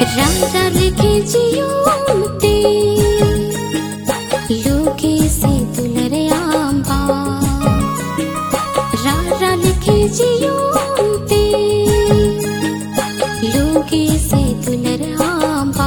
राजा लिखे जियोते लोके से दुलरे आंबा राजा लिखे जियोते लोके से दुलरे आंबा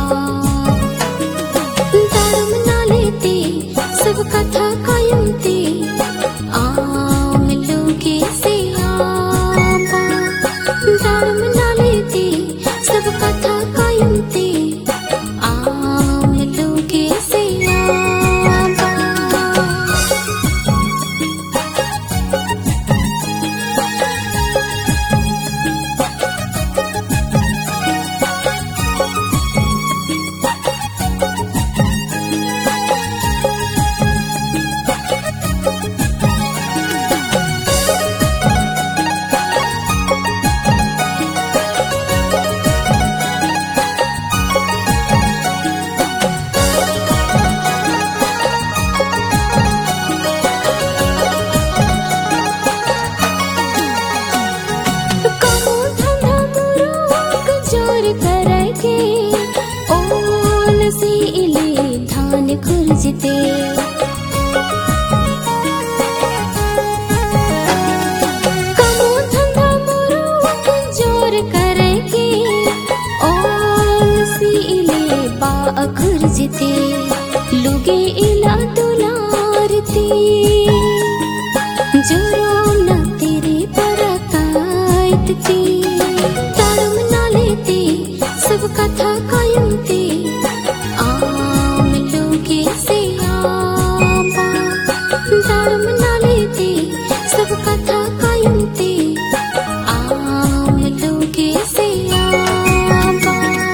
दारम ना लेते सब कथा कायमते आम लोके से आंबा दारम ना लेते सब कथा कायमते आम लोके से आंबा खुर्जते कमो धंधा मुरुक जोर करके ओल सी इले बा खुर्जते लुगे इला दुलारती जोरो न तेरे परकायतती तारम ना लेते सब कथा कायमते आम लोके से आंबा दारम ना लेते सब कथा कायमते आम लोके से आंबा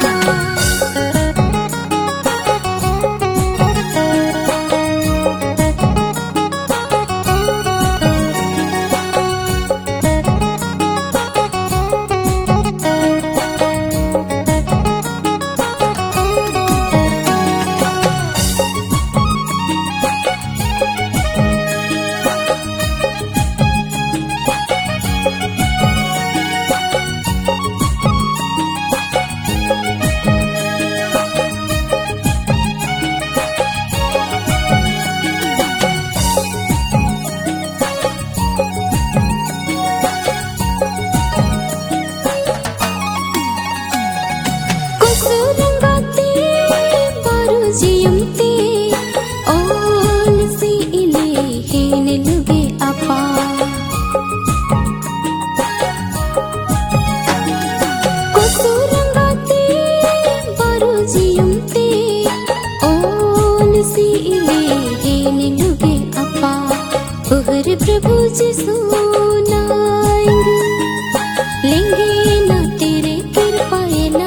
प्रभु जी सुनाएंगे लेंगे ना तेरे कृपाएला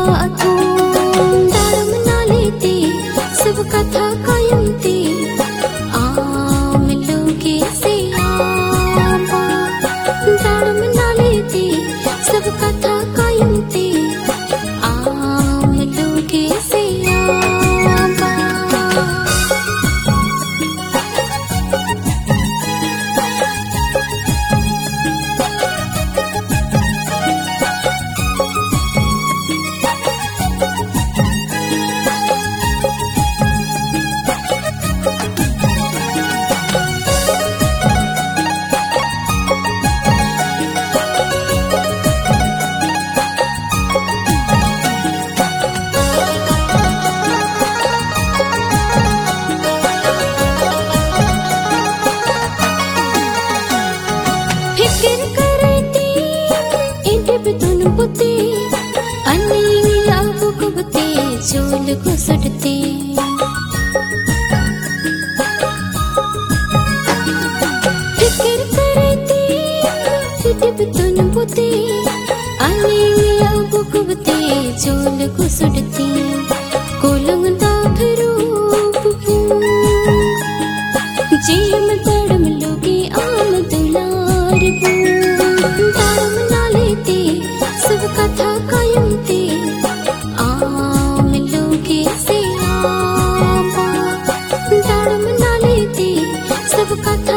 दारम ना लेते सब कथा कायमते आम लोके से आंबा दारम ना लेते सब कथा कायमते आम लोके से आंबा चोल घुसटते फिक्र करते फिटिब तुन बुते अनिया बुकबते चोल घुसटते कोलंग दाखरू जीम तड़म लोगे आम दुलार दारम ना लेते सब कथा कायमते आम लोके से आंबा दारम ना लेते सब कथा